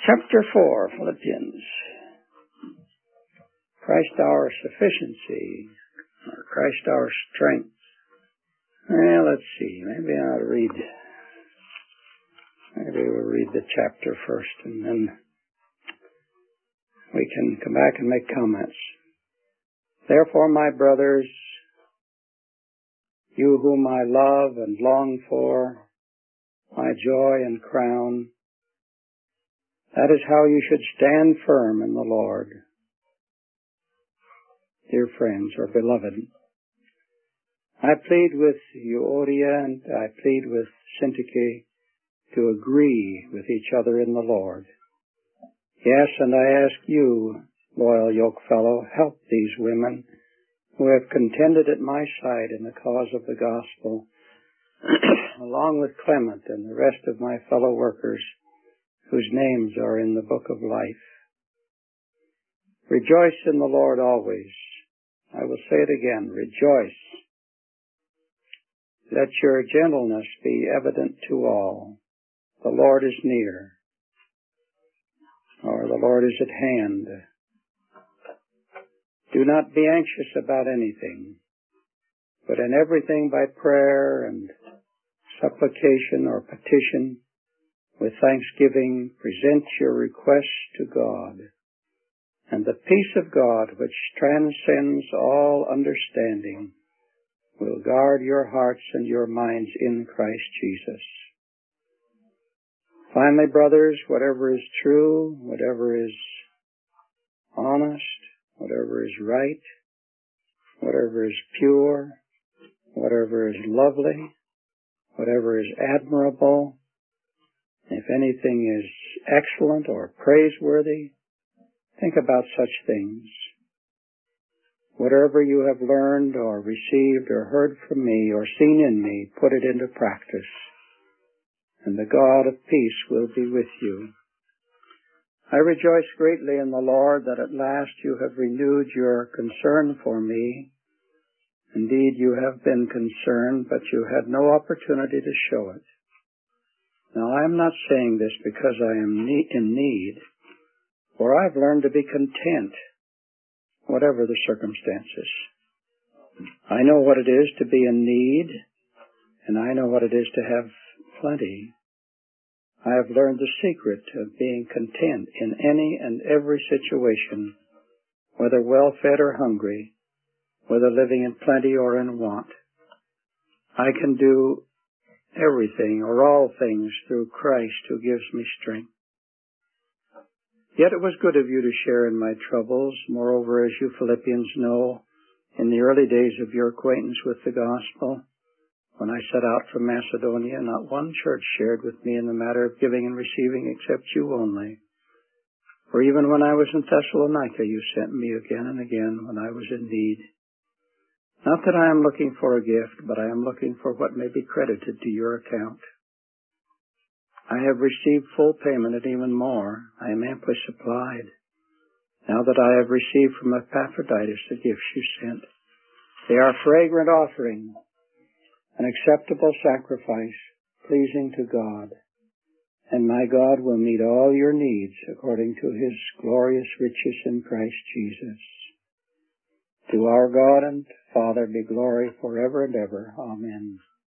Chapter 4, Philippians. Christ our sufficiency, or Christ our strength. Well, let's see. Maybe we'll read the chapter first, and then we can come back and make comments. Therefore, my brothers, you whom I love and long for, my joy and crown, that is how you should stand firm in the Lord. Dear friends, or beloved, I plead with Euodia and I plead with Syntyche to agree with each other in the Lord. Yes, and I ask you, loyal yokefellow, help these women who have contended at my side in the cause of the gospel, along with Clement and the rest of my fellow workers, whose names are in the book of life. Rejoice in the Lord always. I will say it again, rejoice. Let your gentleness be evident to all. The Lord is near, or the Lord is at hand. Do not be anxious about anything, but in everything by prayer and supplication or petition, with thanksgiving, present your requests to God, and the peace of God, which transcends all understanding, will guard your hearts and your minds in Christ Jesus. Finally, brothers, whatever is true, whatever is honest, whatever is right, whatever is pure, whatever is lovely, whatever is admirable, if anything is excellent or praiseworthy, think about such things. Whatever you have learned or received or heard from me or seen in me, put it into practice, and the God of peace will be with you. I rejoice greatly in the Lord that at last you have renewed your concern for me. Indeed, you have been concerned, but you had no opportunity to show it. Now, I am not saying this because I am in need, for I've learned to be content, whatever the circumstances. I know what it is to be in need, and I know what it is to have plenty. I have learned the secret of being content in any and every situation, whether well-fed or hungry, whether living in plenty or in want. I can do everything or all things through Christ who gives me strength. Yet it was good of you to share in my troubles. Moreover, as you Philippians know, in the early days of your acquaintance with the gospel, when I set out from Macedonia, not one church shared with me in the matter of giving and receiving except you only. For even when I was in Thessalonica, you sent me again and again when I was in need. Not that I am looking for a gift, but I am looking for what may be credited to your account. I have received full payment and even more. I am amply supplied. Now that I have received from Epaphroditus the gifts you sent, they are a fragrant offering, an acceptable sacrifice, pleasing to God. And my God will meet all your needs according to his glorious riches in Christ Jesus. To our God and Father be glory forever and ever. Amen.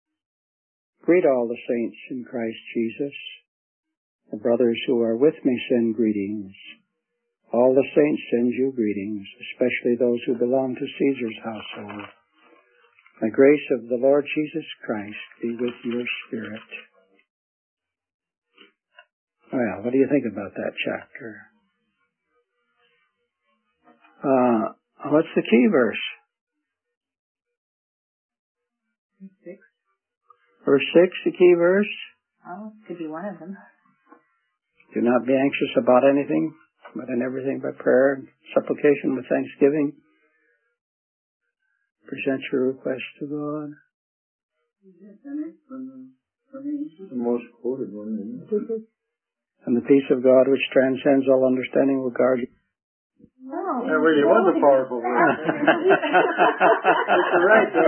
Greet all the saints in Christ Jesus. The brothers who are with me send greetings. All the saints send you greetings, especially those who belong to Caesar's household. The grace of the Lord Jesus Christ be with your spirit. Well, what do you think about that chapter? What's the key verse? 6. Verse 6, the key verse? Oh, could be one of them. Do not be anxious about anything, but in everything by prayer and supplication with thanksgiving. Present your request to God. The most quoted one, isn't it? And the peace of God, which transcends all understanding, will guard you. Oh, That really was a powerful word. It's right, though.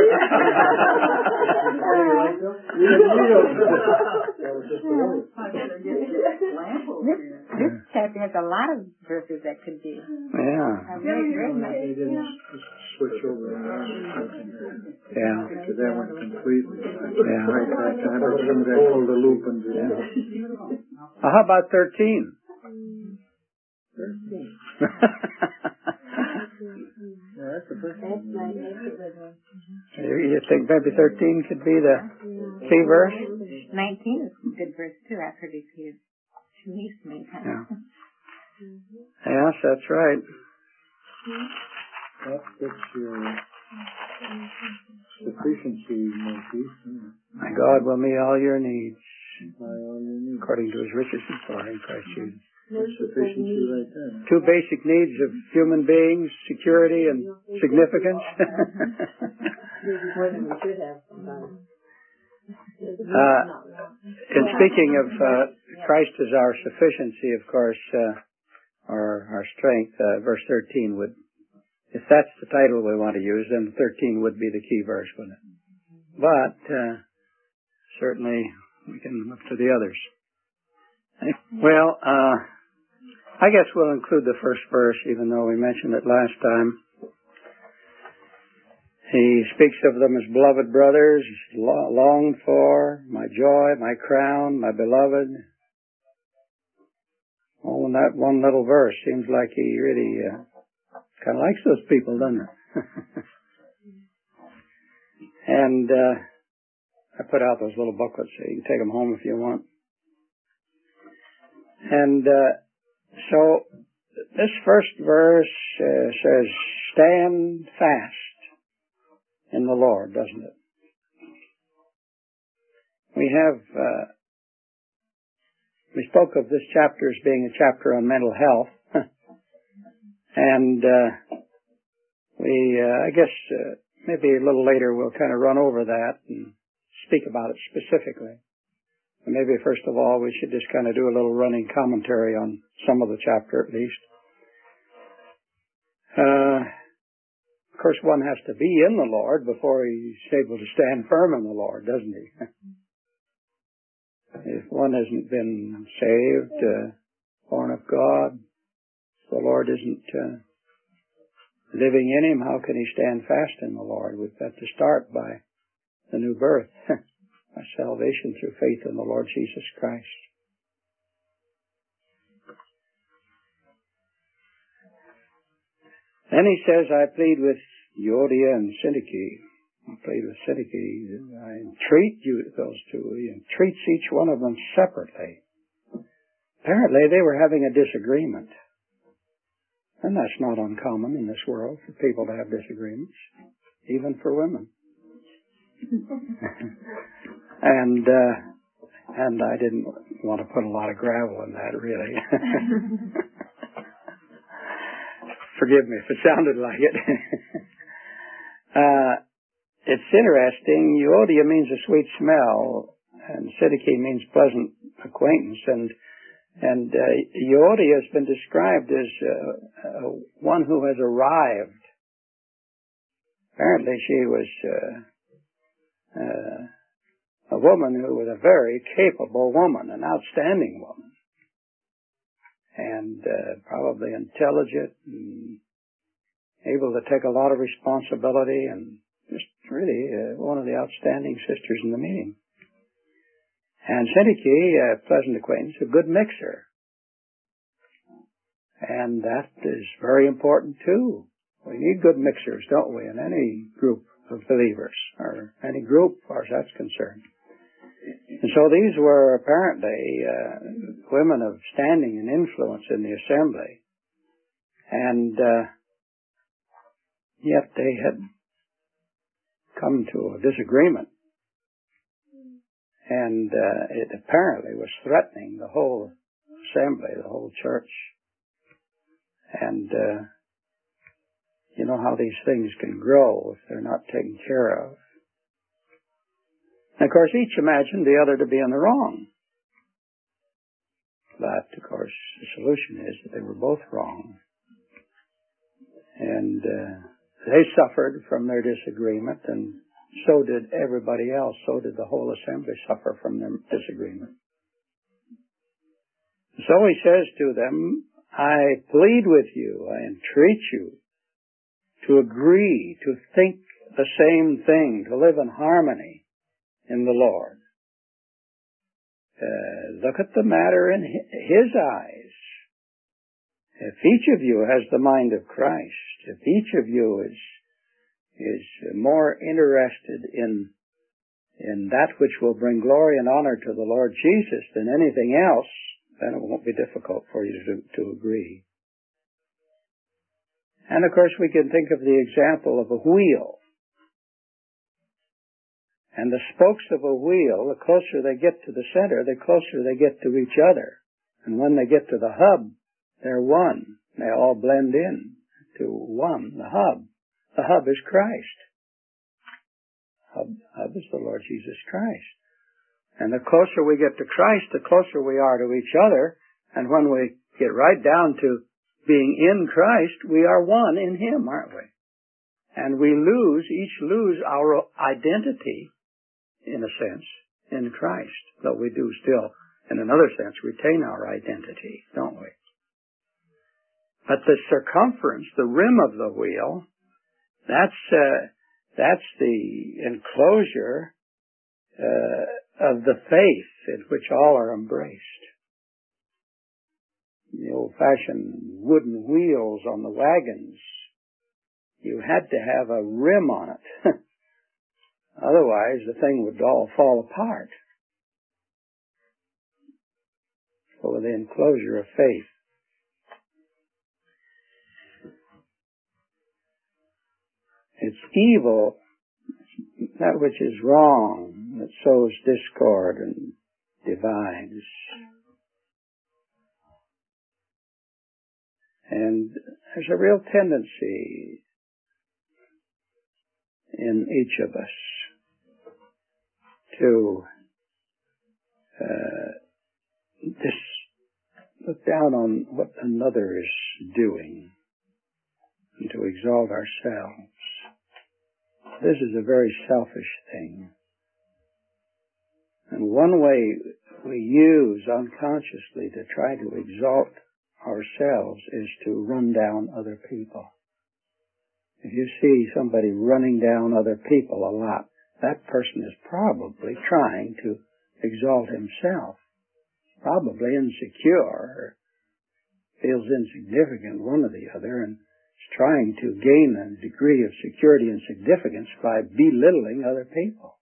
That was just the word. I better get a lamp over here. This chapter has a lot of verses that could be. Yeah. Very, very nice. They didn't switch over Yeah. to that one completely. Yeah. Right back to have some of that hold the loop and Yeah. How about 13? 13. Yeah, that's the first one. You think maybe 13 could be the key verse? 19 is a good verse too. I've heard it used at least many times. Yeah. Yes, that's right. That fits your sufficiency motif. My God will meet all your needs By all your needs. according to his riches and glory in Christ Jesus. That's sufficiency right there. Two basic needs of human beings, security and significance. More than we should have sometimes. In speaking of Christ as our sufficiency, of course, or our strength, verse 13 would, if that's the title we want to use, then 13 would be the key verse, wouldn't it? But certainly we can look to the others. Well, I guess we'll include the first verse, even though we mentioned it last time. He speaks of them as beloved brothers, longed for, my joy, my crown, my beloved. Oh, and that one little verse seems like he really kind of likes those people, doesn't it? And I put out those little booklets so you can take them home if you want. And so this first verse says, stand fast in the Lord, doesn't it? We spoke of this chapter as being a chapter on mental health. And I guess maybe a little later we'll kind of run over that and speak about it specifically. And maybe first of all we should just kind of do a little running commentary on some of the chapter at least. Of course, one has to be in the Lord before he's able to stand firm in the Lord, doesn't he? If one hasn't been saved, born of God, the Lord isn't living in him, how can he stand fast in the Lord? We've got to start by the new birth, by salvation through faith in the Lord Jesus Christ. Then he says, I plead with Euodia and Syntyche. I plead with Syntyche. I entreat you, those two. He entreats each one of them separately. Apparently they were having a disagreement. And that's not uncommon in this world for people to have disagreements, even for women. And I didn't want to put a lot of gravel in that, really. Forgive me if it sounded like it. It's interesting. Euodia means a sweet smell, and Syntyche means pleasant acquaintance. And Euodia has been described as one who has arrived. Apparently, she was a woman who was a very capable woman, an outstanding woman. And probably intelligent and able to take a lot of responsibility and just really one of the outstanding sisters in the meeting. And Syntyche, a pleasant acquaintance, a good mixer. And that is very important too. We need good mixers, don't we, in any group of believers, or any group as far as that's concerned. And so these were apparently women of standing and influence in the assembly. And yet they had come to a disagreement. And it apparently was threatening the whole assembly, the whole church. And you know how these things can grow if they're not taken care of. And of course, each imagined the other to be in the wrong. But, of course, the solution is that they were both wrong. And they suffered from their disagreement, and so did everybody else. So did the whole assembly suffer from their disagreement. so he says to them, I plead with you, I entreat you to agree, to think the same thing, to live in harmony in the Lord. Look at the matter in His eyes. If each of you has the mind of Christ, if each of you is more interested in that which will bring glory and honor to the Lord Jesus than anything else, then it won't be difficult for you to agree. And of course we can think of the example of a wheel. And the spokes of a wheel, the closer they get to the center, the closer they get to each other. And when they get to the hub, they're one. They all blend in to one, the hub. The hub is Christ. Hub is the Lord Jesus Christ. And the closer we get to Christ, the closer we are to each other. And when we get right down to being in Christ, we are one in Him, aren't we? And we each lose our identity, in a sense, in Christ. Though we do still, in another sense, retain our identity, don't we? But the circumference, the rim of the wheel, that's the enclosure of the faith in which all are embraced. The old-fashioned wooden wheels on the wagons, you had to have a rim on it. Otherwise, the thing would all fall apart. So the enclosure of faith. It's evil, that which is wrong, that sows discord and divides. And there's a real tendency in each of us to look down on what another is doing and to exalt ourselves. This is a very selfish thing. And one way we use unconsciously to try to exalt ourselves is to run down other people. If you see somebody running down other people a lot, that person is probably trying to exalt himself, probably insecure, or feels insignificant, one or the other, and is trying to gain a degree of security and significance by belittling other people.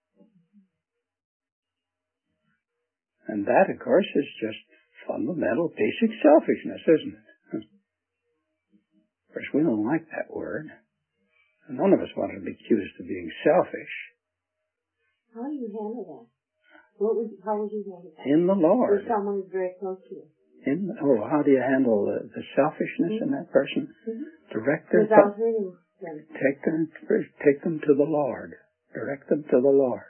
And that, of course, is just fundamental, basic selfishness, isn't it? Of course, we don't like that word. None of us want to be accused of being selfish. How do you handle that? How would you handle that? In the Lord. If someone is very close to you. How do you handle the selfishness in that person? Mm-hmm. Direct their without hurting them. Take them to the Lord. Direct them to the Lord.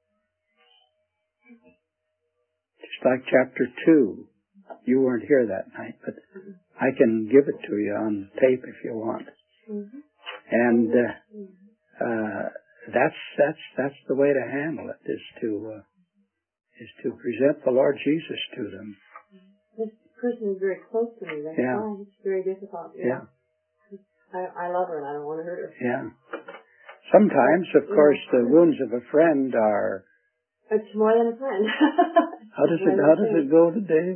Just like chapter 2. You weren't here that night, but I can give it to you on tape if you want. Mm-hmm. And that's the way to handle it, is to present the Lord Jesus to them. This person is very close to me. That's why it's very difficult. Yeah. I love her and I don't want to hurt her. Yeah. Sometimes, of course, the wounds of a friend are. It's more than a friend. How does it go today?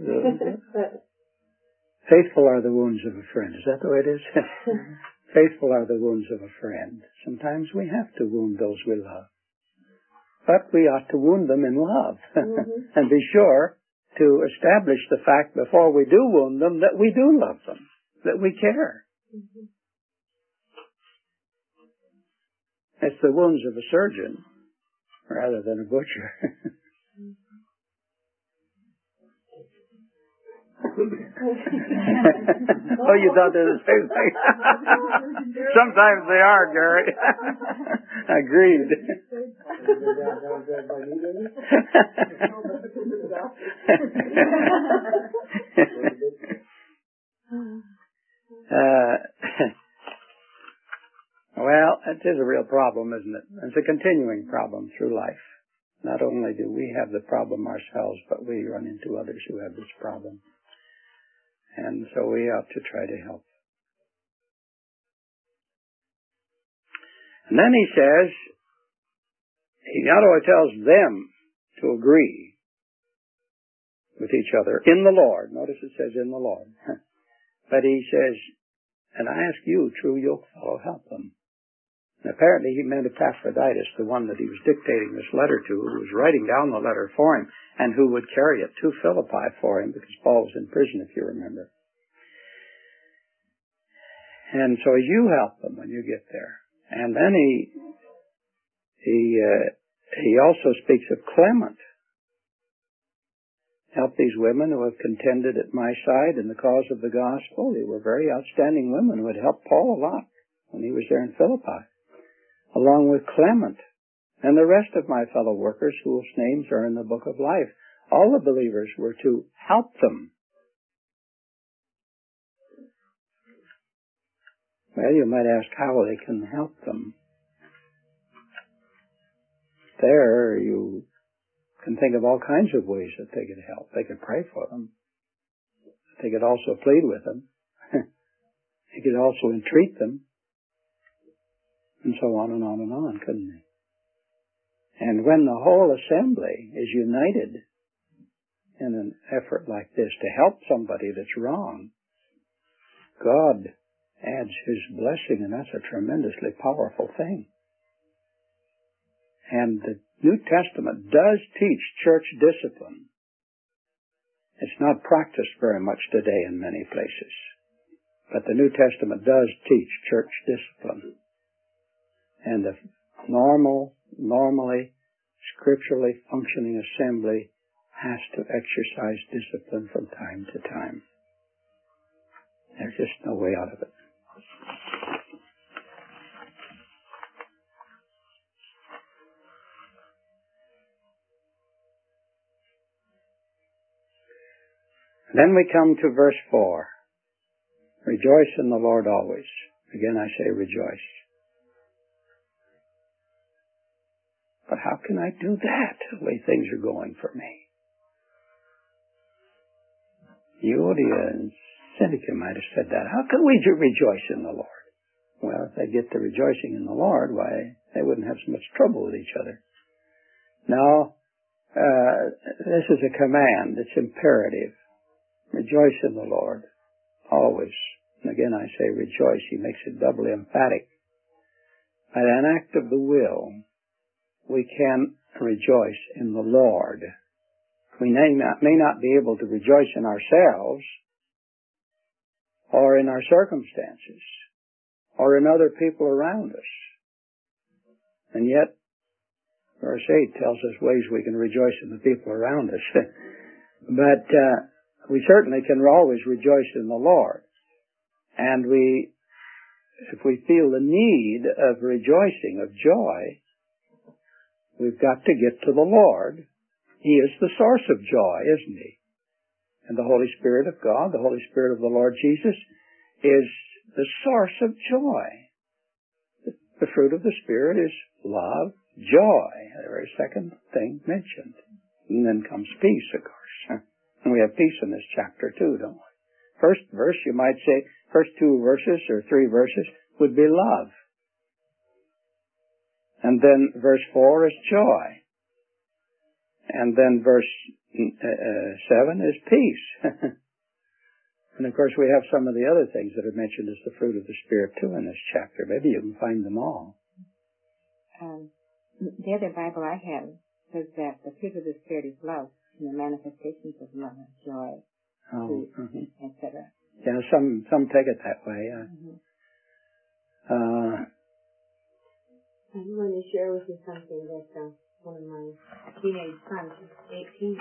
Faithful are the wounds of a friend. Is that the way it is? Faithful are the wounds of a friend. Sometimes we have to wound those we love. But we ought to wound them in love. Mm-hmm. And be sure to establish the fact before we do wound them that we do love them, that we care. Mm-hmm. It's the wounds of a surgeon rather than a butcher. Oh, you thought they were the same thing? Sometimes they are, Gary. Agreed. Well, it is a real problem, isn't it? It's a continuing problem through life. Not only do we have the problem ourselves, but we run into others who have this problem. And so we ought to try to help. And then he says, he not only tells them to agree with each other in the Lord. Notice it says in the Lord. But he says, and I ask you, true yoke fellow, help them. And apparently he meant Epaphroditus, the one that he was dictating this letter to, who was writing down the letter for him, and who would carry it to Philippi for him, because Paul was in prison, if you remember. And so you help them when you get there. And then he also speaks of Clement. Help these women who have contended at my side in the cause of the gospel. They were very outstanding women who had helped Paul a lot when he was there in Philippi, along with Clement and the rest of my fellow workers whose names are in the book of life. All the believers were to help them. Well, you might ask how they can help them. There, you can think of all kinds of ways that they could help. They could pray for them. They could also plead with them. They could also entreat them. And so on and on and on, couldn't they? And when the whole assembly is united in an effort like this to help somebody that's wrong, God adds His blessing, and that's a tremendously powerful thing. And the New Testament does teach church discipline. It's not practiced very much today in many places. But the New Testament does teach church discipline. And the normally, scripturally functioning assembly has to exercise discipline from time to time. There's just no way out of it. Then we come to verse 4. Rejoice in the Lord always. Again I say rejoice. But how can I do that the way things are going for me? Euodia and Syntyche might have said that. How can we rejoice in the Lord? Well, if they get to rejoicing in the Lord, why, they wouldn't have so much trouble with each other. Now, this is a command. It's imperative. Rejoice in the Lord, always. And again I say rejoice. He makes it doubly emphatic. By an act of the will, we can rejoice in the Lord. We may not be able to rejoice in ourselves, or in our circumstances, or in other people around us. And yet, verse 8 tells us ways we can rejoice in the people around us. But we certainly can always rejoice in the Lord. And if we feel the need of rejoicing, of joy, we've got to get to the Lord. He is the source of joy, isn't He? And the Holy Spirit of God, the Holy Spirit of the Lord Jesus, is the source of joy. The fruit of the Spirit is love, joy, the very second thing mentioned. And then comes peace, of course. And we have peace in this chapter too, don't we? First verse, you might say, first two verses or three verses would be love. And then verse 4 is joy. And then verse 7 is peace. And of course we have some of the other things that are mentioned as the fruit of the Spirit too in this chapter. Maybe you can find them all. The other Bible I have says that the fruit of the Spirit is love, and the manifestations of love, joy, peace, etc. Yeah, some take it that way. I'm going to share with you something that one of my teenage sons, 18.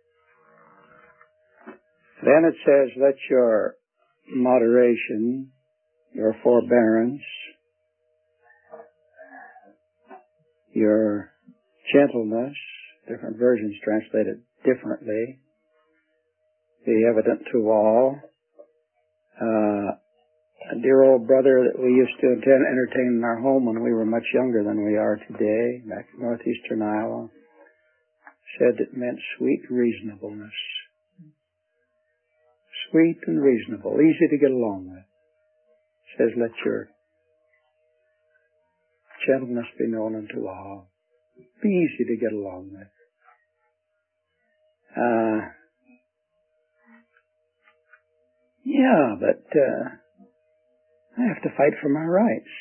Then it says, let your moderation, your forbearance, your gentleness, different versions translate it differently, be evident to all. A dear old brother that we used to entertain in our home when we were much younger than we are today, back in northeastern Iowa, said it meant sweet reasonableness. sweet and reasonable, easy to get along with. It says, let your gentleness be known unto all. Be easy to get along with. Yeah, but I have to fight for my rights.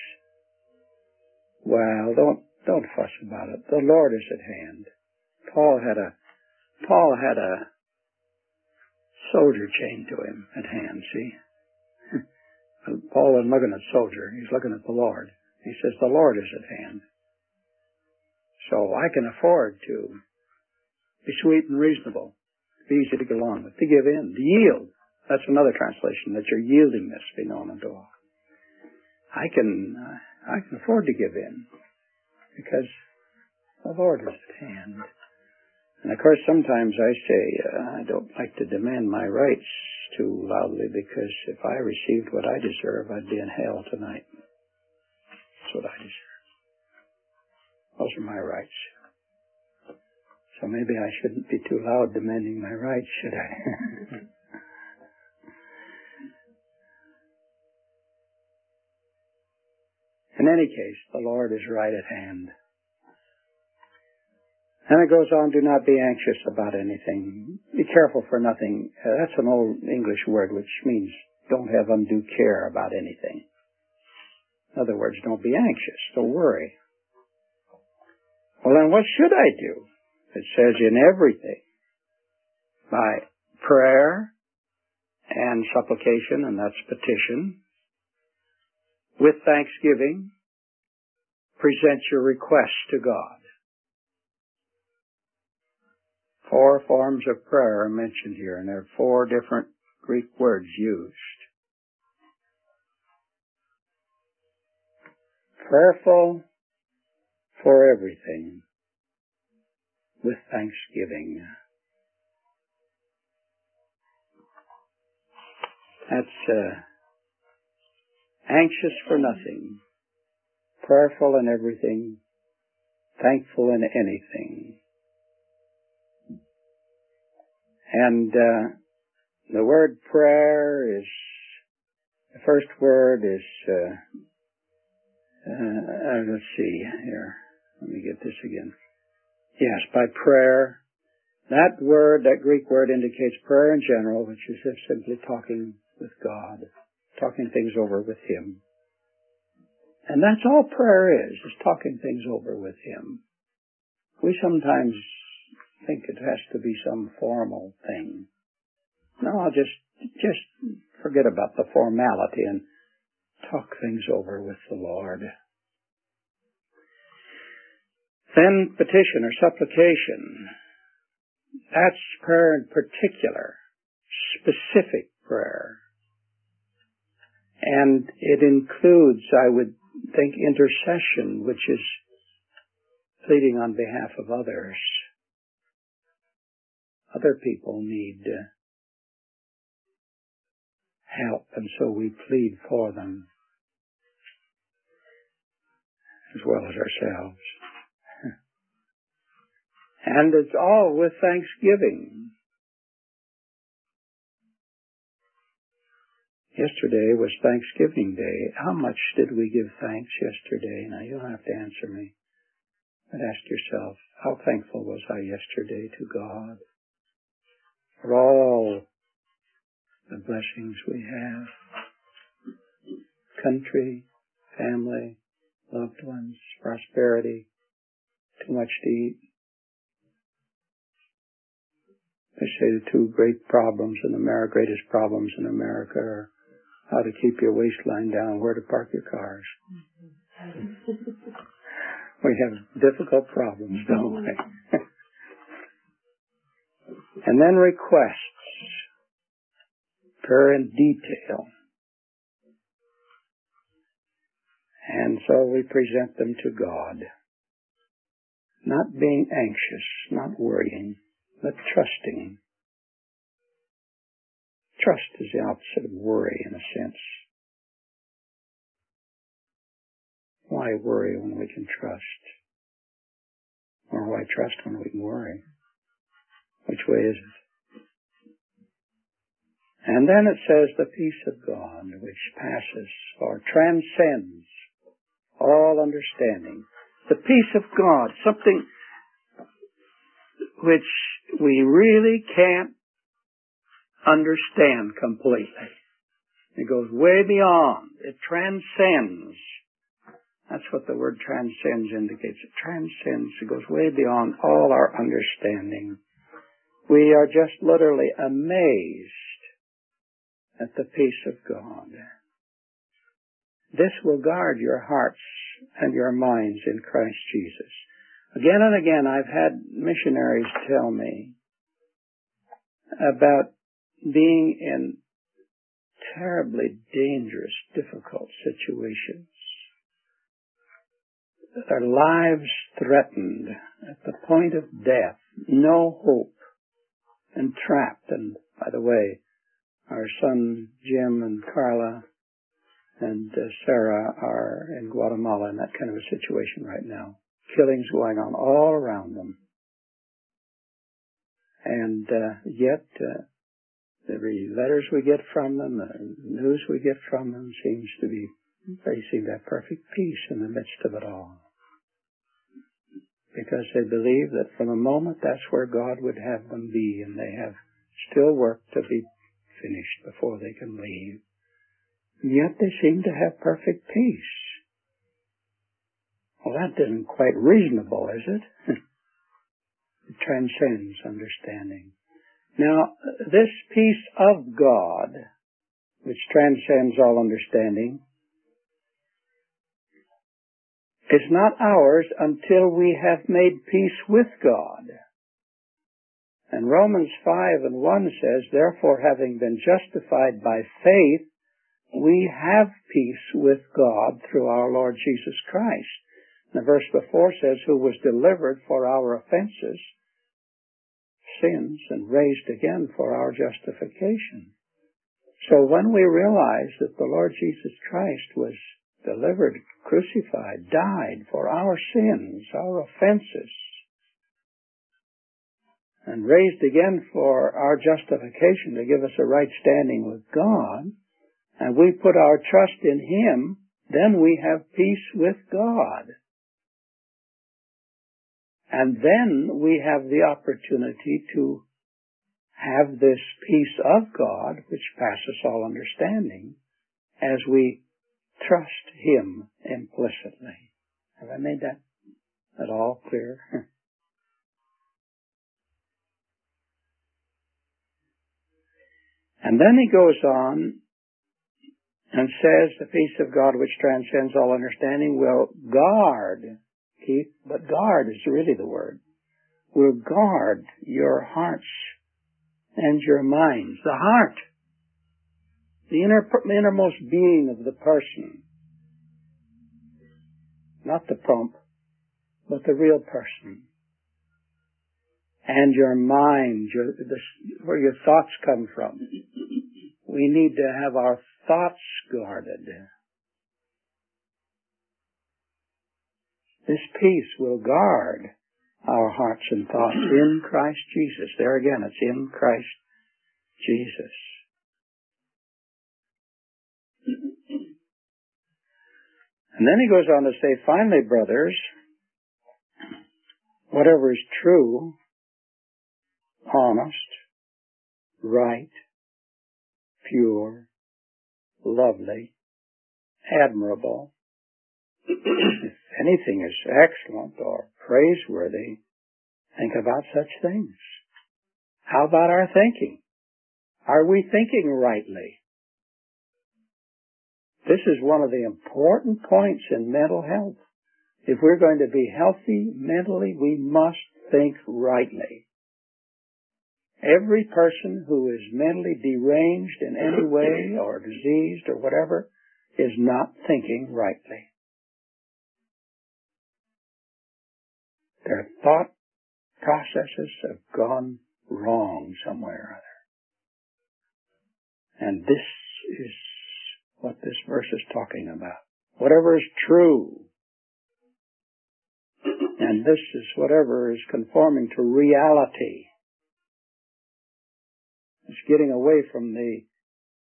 Well, don't fuss about it. The Lord is at hand. Paul had a soldier chained to him at hand, see? Paul wasn't looking at soldier, he's looking at the Lord. He says, the Lord is at hand. So I can afford to be sweet and reasonable, be easy to get along with, to give in, to yield. That's another translation, that your yieldingness be known unto all. I can afford to give in, because the Lord is at hand. And of course, sometimes I say, I don't like to demand my rights too loudly, because if I received what I deserve, I'd be in hell tonight. That's what I deserve. Those are my rights. So maybe I shouldn't be too loud demanding my rights, should I? In any case, the Lord is right at hand. And it goes on, do not be anxious about anything. Be careful for nothing. That's an old English word which means don't have undue care about anything. In other words, don't be anxious, don't worry. Well, then what should I do? It says in everything, by prayer and supplication, and that's petition, with thanksgiving, present your requests to God. 4 forms of prayer are mentioned here, and there are 4 different Greek words used. Prayerful for everything, with thanksgiving. That's anxious for nothing, prayerful in everything, thankful in anything. And the word prayer is, the first word is, let's see here, let me get this again. Yes, by prayer. That word, that Greek word indicates prayer in general, which is just simply talking with God, talking things over with Him. And that's all prayer is talking things over with Him. We sometimes think it has to be some formal thing. No, I'll just forget about the formality and talk things over with the Lord. Then petition or supplication. That's prayer in particular, specific prayer. And it includes, I would think, intercession, which is pleading on behalf of others. Other people need help, and so we plead for them, as well as ourselves. And it's all with thanksgiving. Yesterday was Thanksgiving Day. How much did we give thanks yesterday? Now, you don't have to answer me, but ask yourself, how thankful was I yesterday to God for all the blessings we have? Country, family, loved ones, prosperity, too much to eat. They say the 2 greatest problems in America are how to keep your waistline down, where to park your cars. We have difficult problems, don't we? And then requests, prayer in detail. And so we present them to God. Not being anxious, not worrying, but trusting. Trust is the opposite of worry in a sense. Why worry when we can trust? Or why trust when we can worry? Which way is it? And then it says the peace of God, which passes or transcends all understanding. The peace of God, something which we really can't understand completely. It goes way beyond. It transcends. That's what the word transcends indicates. It transcends. It goes way beyond all our understanding. We are just literally amazed at the peace of God. This will guard your hearts and your minds in Christ Jesus. Again and again, I've had missionaries tell me about being in terribly dangerous, difficult situations. Their lives threatened at the point of death, no hope, and trapped. And by the way, our son Jim and Carla and Sarah are in Guatemala in that kind of a situation right now. Killings going on all around them. And yet, the letters we get from them, the news we get from them seems to be, they seem to have perfect peace in the midst of it all. Because they believe that from the moment that's where God would have them be, and they have still work to be finished before they can leave. And yet they seem to have perfect peace. Well, that isn't quite reasonable, is it? It transcends understanding. Now, this peace of God, which transcends all understanding, is not ours until we have made peace with God. And Romans 5:1 says, therefore, having been justified by faith, we have peace with God through our Lord Jesus Christ. The verse before says, who was delivered for our offenses, sins, and raised again for our justification. So when we realize that the Lord Jesus Christ was delivered, crucified, died for our sins, our offenses, and raised again for our justification to give us a right standing with God, and we put our trust in Him, then we have peace with God. And then we have the opportunity to have this peace of God, which passes all understanding, as we trust Him implicitly. Have I made that at all clear? And then he goes on and says, the peace of God which transcends all understanding will guard, but guard is really the word, will guard your hearts and your minds. The heart, the innermost being of the person, not the pump, but the real person. And your mind, where your thoughts come from. We need to have our thoughts guarded. This peace will guard our hearts and thoughts in Christ Jesus. There again, it's in Christ Jesus. And then he goes on to say, finally, brothers, whatever is true, honest, right, pure, lovely, admirable, if anything is excellent or praiseworthy, think about such things. How about our thinking? Are we thinking rightly? This is one of the important points in mental health. If we're going to be healthy mentally, we must think rightly. Every person who is mentally deranged in any way or diseased or whatever is not thinking rightly. Their thought processes have gone wrong somewhere or other. And this is what this verse is talking about. Whatever is true. And this is whatever is conforming to reality. It's getting away from the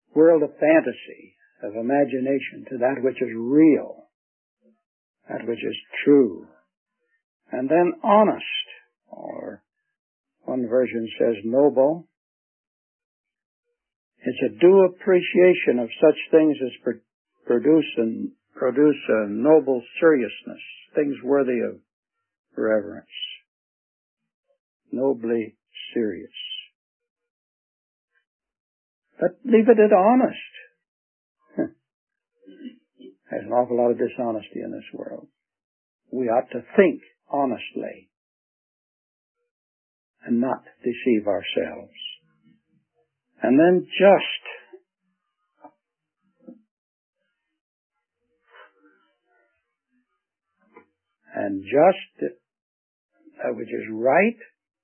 world of fantasy, of imagination, to that which is real, that which is true. And then honest, or one version says noble. It's a due appreciation of such things as produce a noble seriousness, things worthy of reverence. Nobly serious. But leave it at honest. There's an awful lot of dishonesty in this world. We ought to think honestly and not deceive ourselves. And then just. And just, that which is right,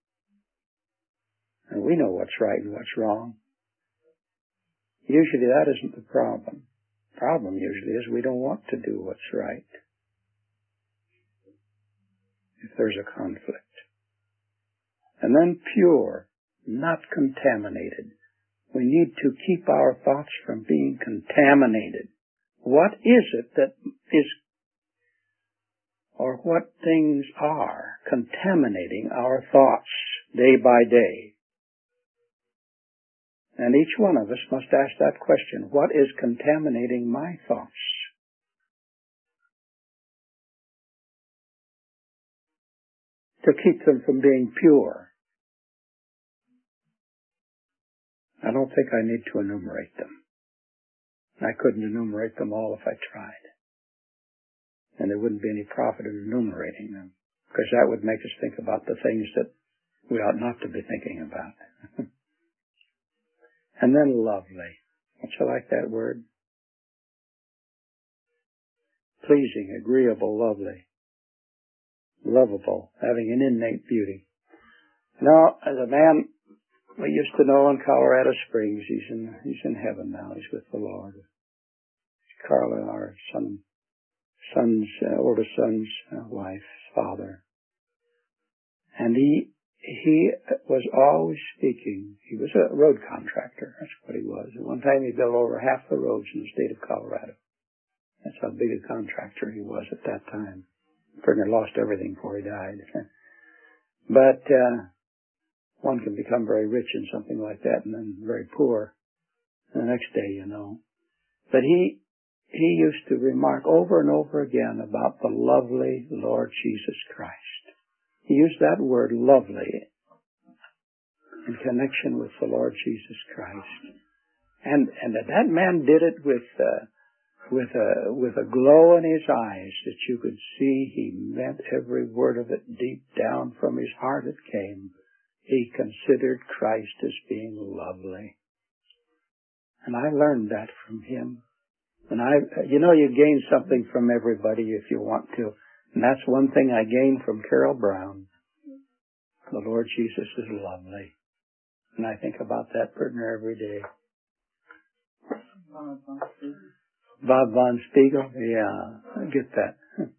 and we know what's right and what's wrong. Usually that isn't the problem. The problem usually is we don't want to do what's right. If there's a conflict. And then pure, not contaminated. We need to keep our thoughts from being contaminated. What is it that is, or what things are contaminating our thoughts day by day? And each one of us must ask that question. What is contaminating my thoughts? To keep them from being pure. I don't think I need to enumerate them. I couldn't enumerate them all if I tried. And there wouldn't be any profit in enumerating them, because that would make us think about the things that we ought not to be thinking about. And then lovely. Don't you like that word? Pleasing, agreeable, lovely. Lovable, having an innate beauty. Now, as a man we used to know in Colorado Springs, he's in heaven now. He's with the Lord. Carla, our oldest son's wife, father. And he was always speaking. He was a road contractor. That's what he was. At one time he built over half the roads in the state of Colorado. That's how big a contractor he was at that time. Pretty lost everything before he died. But one can become very rich in something like that and then very poor the next day, you know. But he used to remark over and over again about the lovely Lord Jesus Christ. He used that word lovely in connection with the Lord Jesus Christ. And that man did it with a glow in his eyes that you could see he meant every word of it. Deep down from his heart it came. He considered Christ as being lovely. And I learned that from him. And you gain something from everybody if you want to. And that's one thing I gained from Carol Brown. The Lord Jesus is lovely. And I think about that pretty near every day. Bob Von Spiegel? Yeah, I get that.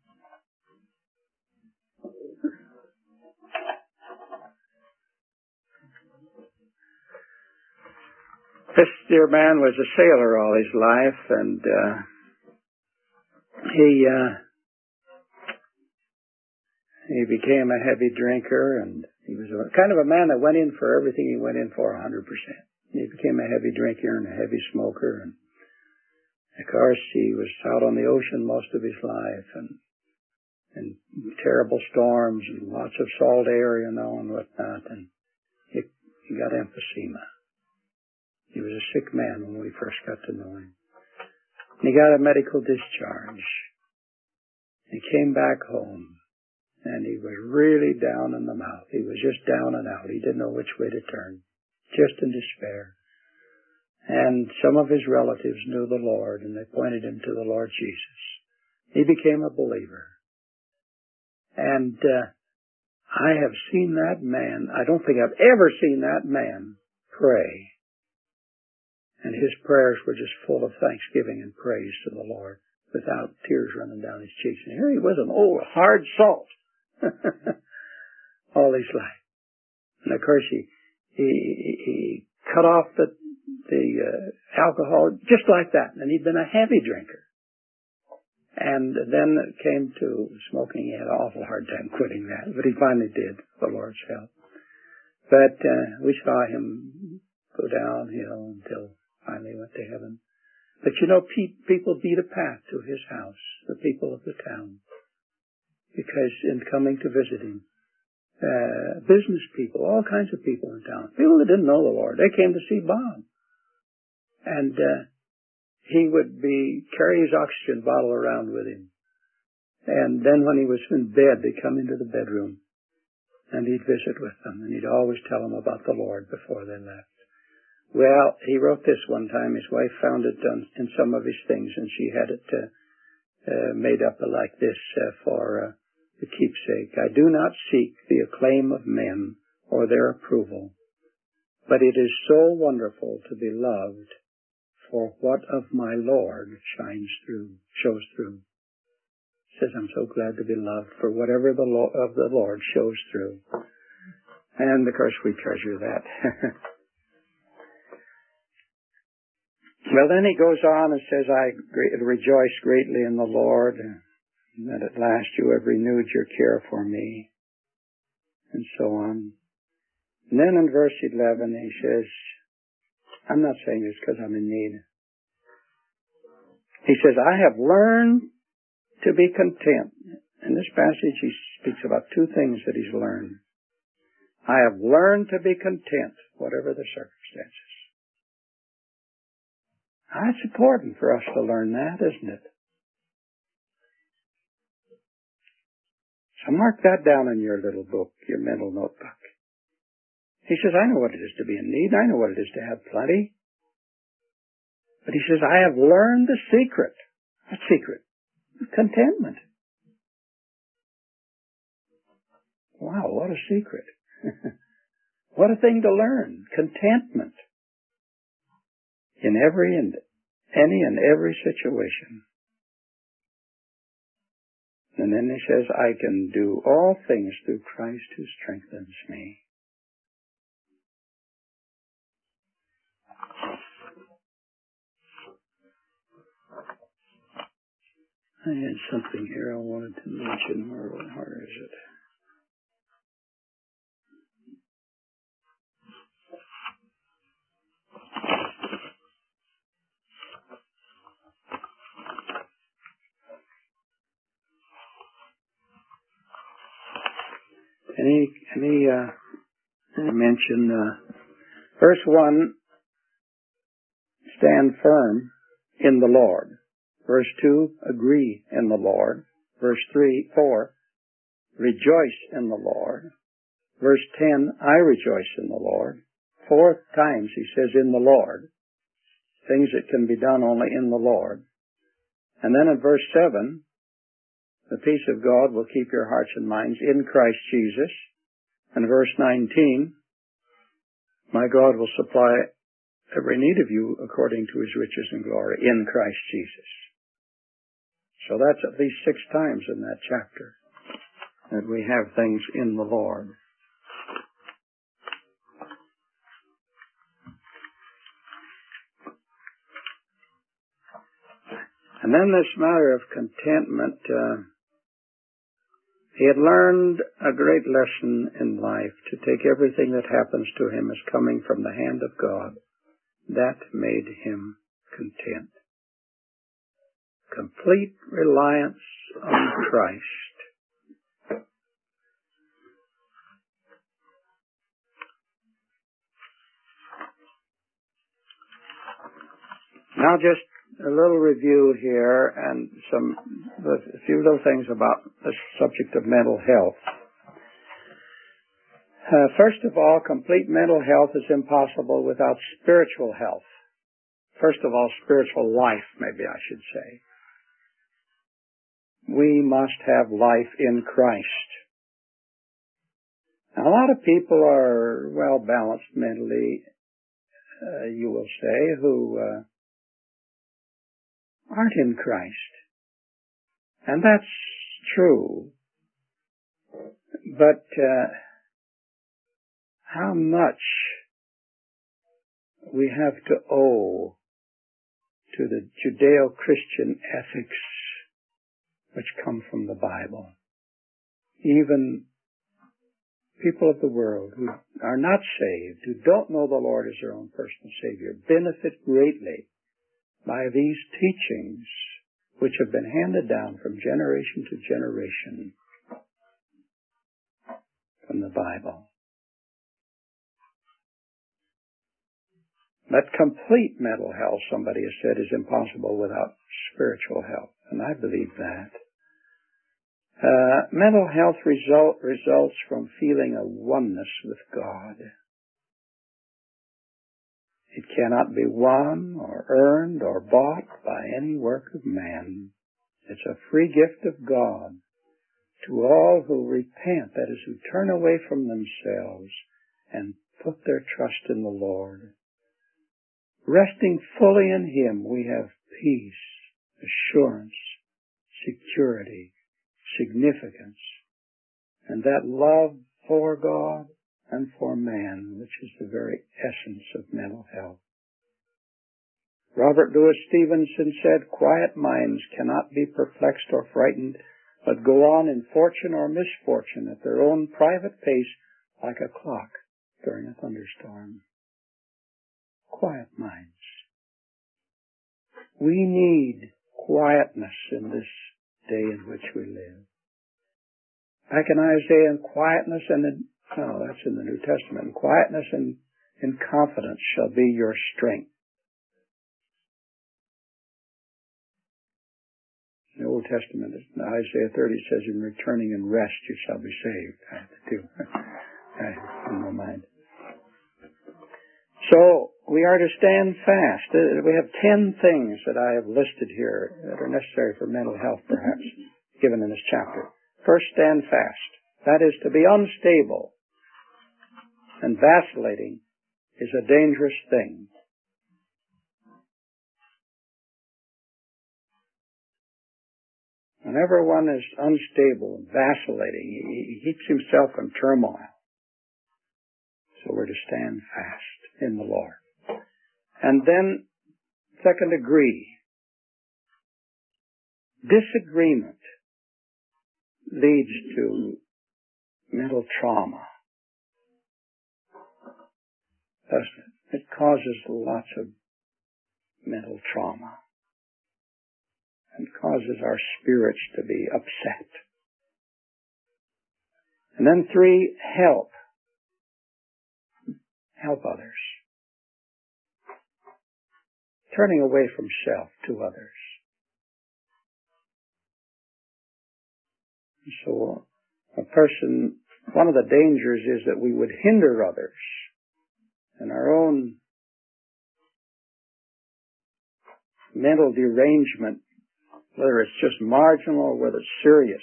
This dear man was a sailor all his life, and he became a heavy drinker, and he was kind of a man that went in for everything he went in for 100%. He became a heavy drinker and a heavy smoker, and of course he was out on the ocean most of his life, and terrible storms and lots of salt air, and whatnot, and he got emphysema. He was a sick man when we first got to know him. And he got a medical discharge. He came back home, and he was really down in the mouth. He was just down and out. He didn't know which way to turn, just in despair. And some of his relatives knew the Lord, and they pointed him to the Lord Jesus. He became a believer. And I have seen that man. I don't think I've ever seen that man pray. And his prayers were just full of thanksgiving and praise to the Lord, without tears running down his cheeks. And here he was, an old hard salt, all his life. And of course he cut off the alcohol, just like that. And he'd been a heavy drinker. And then it came to smoking. He had an awful hard time quitting that, but he finally did, with the Lord's help. But we saw him go downhill until finally went to heaven. But you know, people beat a path to his house, the people of the town, because in coming to visit him, business people, all kinds of people in town, people that didn't know the Lord, they came to see Bob. And he would carry his oxygen bottle around with him. And then when he was in bed, they'd come into the bedroom and he'd visit with them, and he'd always tell them about the Lord before they left. Well, he wrote this one time. His wife found it in some of his things, and she had it made up like this for the keepsake. I do not seek the acclaim of men or their approval, but it is so wonderful to be loved for what of my Lord shows through. Says, I'm so glad to be loved for whatever of the Lord shows through. And of course we treasure that. Well, then he goes on and says, I rejoice greatly in the Lord, and that at last you have renewed your care for me, and so on. And then in verse 11 he says, I'm not saying this because I'm in need. He says, I have learned to be content. In this passage he speaks about two things that he's learned. I have learned to be content, whatever the circumstances. It's important for us to learn that, isn't it? So mark that down in your little book, your mental notebook. He says, I know what it is to be in need. I know what it is to have plenty. But he says, I have learned the secret. What secret? Contentment. Wow, what a secret. What a thing to learn. Contentment. In any and every situation. And then he says, I can do all things through Christ who strengthens me. I had something here I wanted to mention. Where is it? Any mention, verse 1, stand firm in the Lord. Verse 2, agree in the Lord. Verse 4, rejoice in the Lord. Verse 10, I rejoice in the Lord. 4 times he says in the Lord. Things that can be done only in the Lord. And then in verse 7, the peace of God will keep your hearts and minds in Christ Jesus. And verse 19, my God will supply every need of you according to his riches and glory in Christ Jesus. So that's at least 6 times in that chapter that we have things in the Lord. And then this matter of contentment, he had learned a great lesson in life to take everything that happens to him as coming from the hand of God. That made him content. Complete reliance on Christ. Now just a little review here and a few little things about the subject of mental health. First of all, complete mental health is impossible without spiritual health. First of all, spiritual life, maybe I should say. We must have life in Christ. Now, a lot of people are well balanced mentally, you will say, who aren't in Christ. And that's true. But how much we have to owe to the Judeo-Christian ethics which come from the Bible. Even people of the world who are not saved, who don't know the Lord as their own personal Savior, benefit greatly by these teachings which have been handed down from generation to generation from the Bible. That complete mental health, somebody has said, is impossible without spiritual health, and I believe that. Mental health results from feeling a oneness with God. It cannot be won or earned or bought by any work of man. It's a free gift of God to all who repent, that is, who turn away from themselves and put their trust in the Lord. Resting fully in Him, we have peace, assurance, security, significance, and that love for God and for man, which is the very essence of mental health. Robert Louis Stevenson said, "Quiet minds cannot be perplexed or frightened, but go on in fortune or misfortune at their own private pace like a clock during a thunderstorm." Quiet minds. We need quietness in this day in which we live. Back in Isaiah, in quietness that's in the New Testament. In quietness and in confidence shall be your strength. In the Old Testament, in Isaiah 30 says, in returning and rest you shall be saved. I have to do. In my mind. So, we are to stand fast. We have 10 things that I have listed here that are necessary for mental health, perhaps, given in this chapter. First, stand fast. That is, to be unstable and vacillating is a dangerous thing. Whenever one is unstable and vacillating, he keeps himself in turmoil. So we're to stand fast in the Lord. And then, second, agree. Disagreement leads to mental trauma, doesn't it? It causes lots of mental trauma and causes our spirits to be upset. And then 3, help. Help others. Turning away from self to others. So, one of the dangers is that we would hinder others in our own mental derangement, whether it's just marginal or whether it's serious.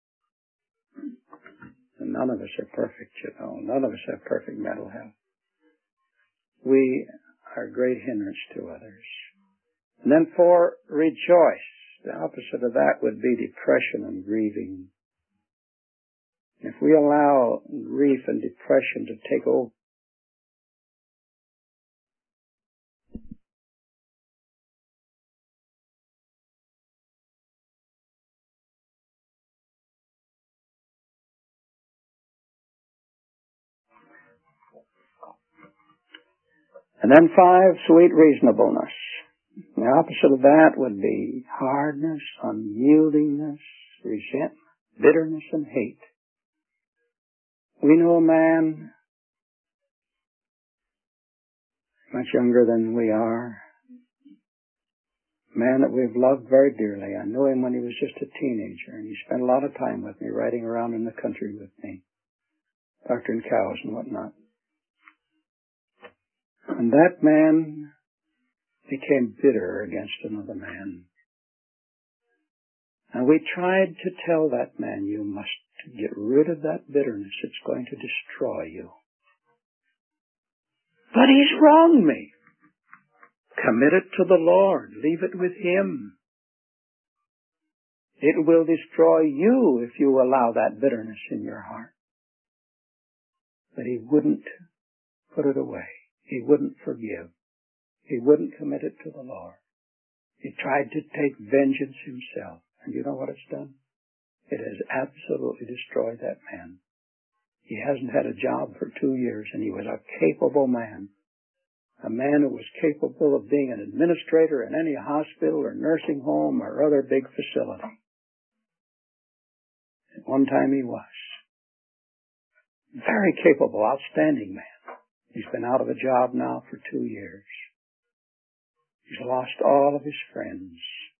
And none of us are perfect, None of us have perfect mental health. We are a great hindrance to others. And then 4, rejoice. The opposite of that would be depression and grieving. If we allow grief and depression to take over, and then 5, sweet reasonableness. The opposite of that would be hardness, unyieldingness, resentment, bitterness, and hate. We know a man much younger than we are, a man that we've loved very dearly. I knew him when he was just a teenager, and he spent a lot of time with me, riding around in the country with me, doctoring cows and whatnot. And that man became bitter against another man. And we tried to tell that man, you must get rid of that bitterness. It's going to destroy you. But he's wronged me. Commit it to the Lord. Leave it with Him. It will destroy you if you allow that bitterness in your heart. But he wouldn't put it away. He wouldn't forgive. He wouldn't commit it to the Lord. He tried to take vengeance himself. And you know what it's done? It has absolutely destroyed that man. He hasn't had a job for 2 years, and he was a capable man. A man who was capable of being an administrator in any hospital or nursing home or other big facility. At one time he was. Very capable, outstanding man. He's been out of a job now for 2 years. He's lost all of his friends.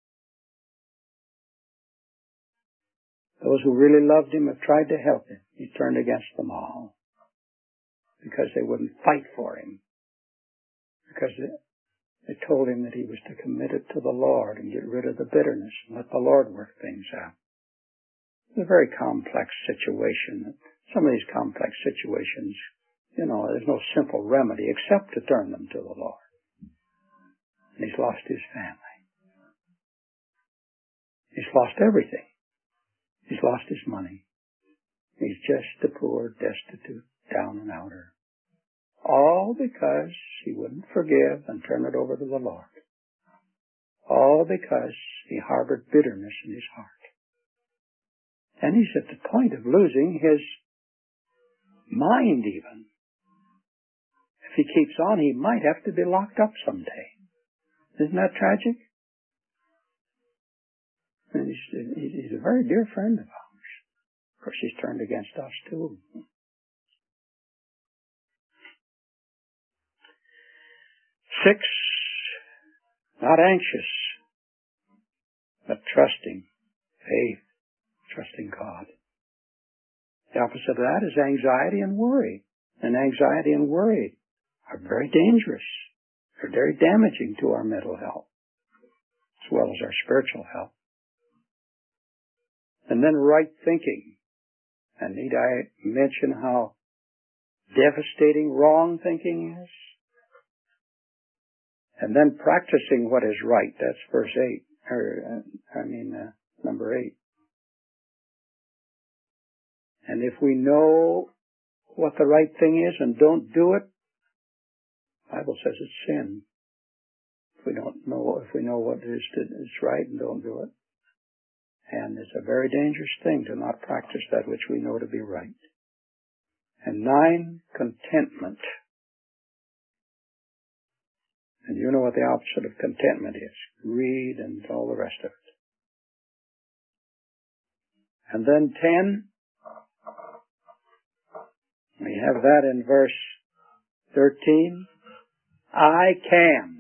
Those who really loved him have tried to help him. He turned against them all because they wouldn't fight for him. Because they told him that he was to commit it to the Lord and get rid of the bitterness and let the Lord work things out. It's a very complex situation. Some of these complex situations, there's no simple remedy except to turn them to the Lord. And he's lost his family. He's lost everything. He's lost his money. He's just a poor, destitute, down and outer. All because he wouldn't forgive and turn it over to the Lord. All because he harbored bitterness in his heart. And he's at the point of losing his mind even. If he keeps on, he might have to be locked up someday. Isn't that tragic? And he's a very dear friend of ours. Of course, he's turned against us too. 6, not anxious, but trusting, faith, trusting God. The opposite of that is anxiety and worry. And anxiety and worry are very dangerous. They're very damaging to our mental health, as well as our spiritual health. And then right thinking. And need I mention how devastating wrong thinking is? And then practicing what is right. That's verse 8. Number 8. And if we know what the right thing is and don't do it, the Bible says it's sin. If we know what it is right and don't do it. And it's a very dangerous thing to not practice that which we know to be right. And 9, contentment. And you know what the opposite of contentment is. Greed and all the rest of it. And then 10, we have that in verse 13. I can.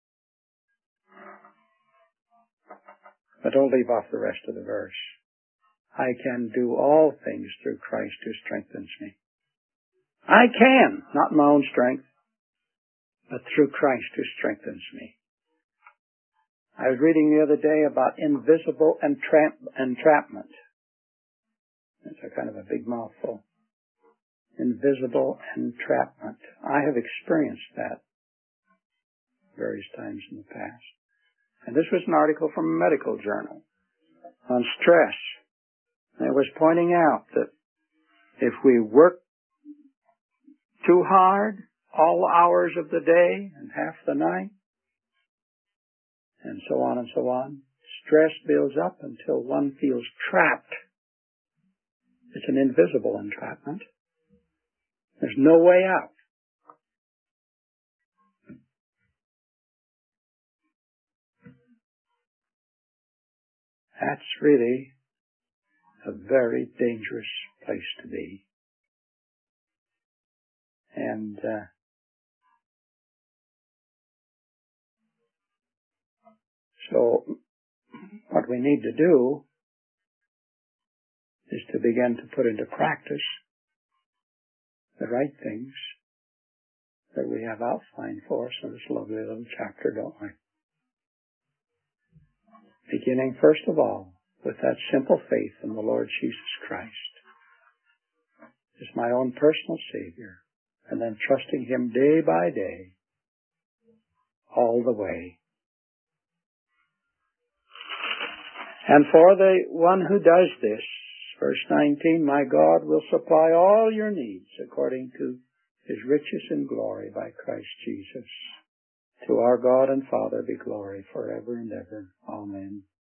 But don't leave off the rest of the verse. I can do all things through Christ who strengthens me. I can, not in my own strength, but through Christ who strengthens me. I was reading the other day about invisible entrapment. It's a kind of a big mouthful. Invisible entrapment. I have experienced that various times in the past. And this was an article from a medical journal on stress. And it was pointing out that if we work too hard, all hours of the day and half the night, and so on, stress builds up until one feels trapped. It's an invisible entrapment. There's no way out. That's really a very dangerous place to be. And so what we need to do is to begin to put into practice the right things that we have outlined for us in this lovely little chapter, don't we? Beginning, first of all, with that simple faith in the Lord Jesus Christ as my own personal Savior, and then trusting Him day by day, all the way. And for the one who does this, verse 19, my God will supply all your needs according to His riches in glory by Christ Jesus. To our God and Father be glory forever and ever. Amen.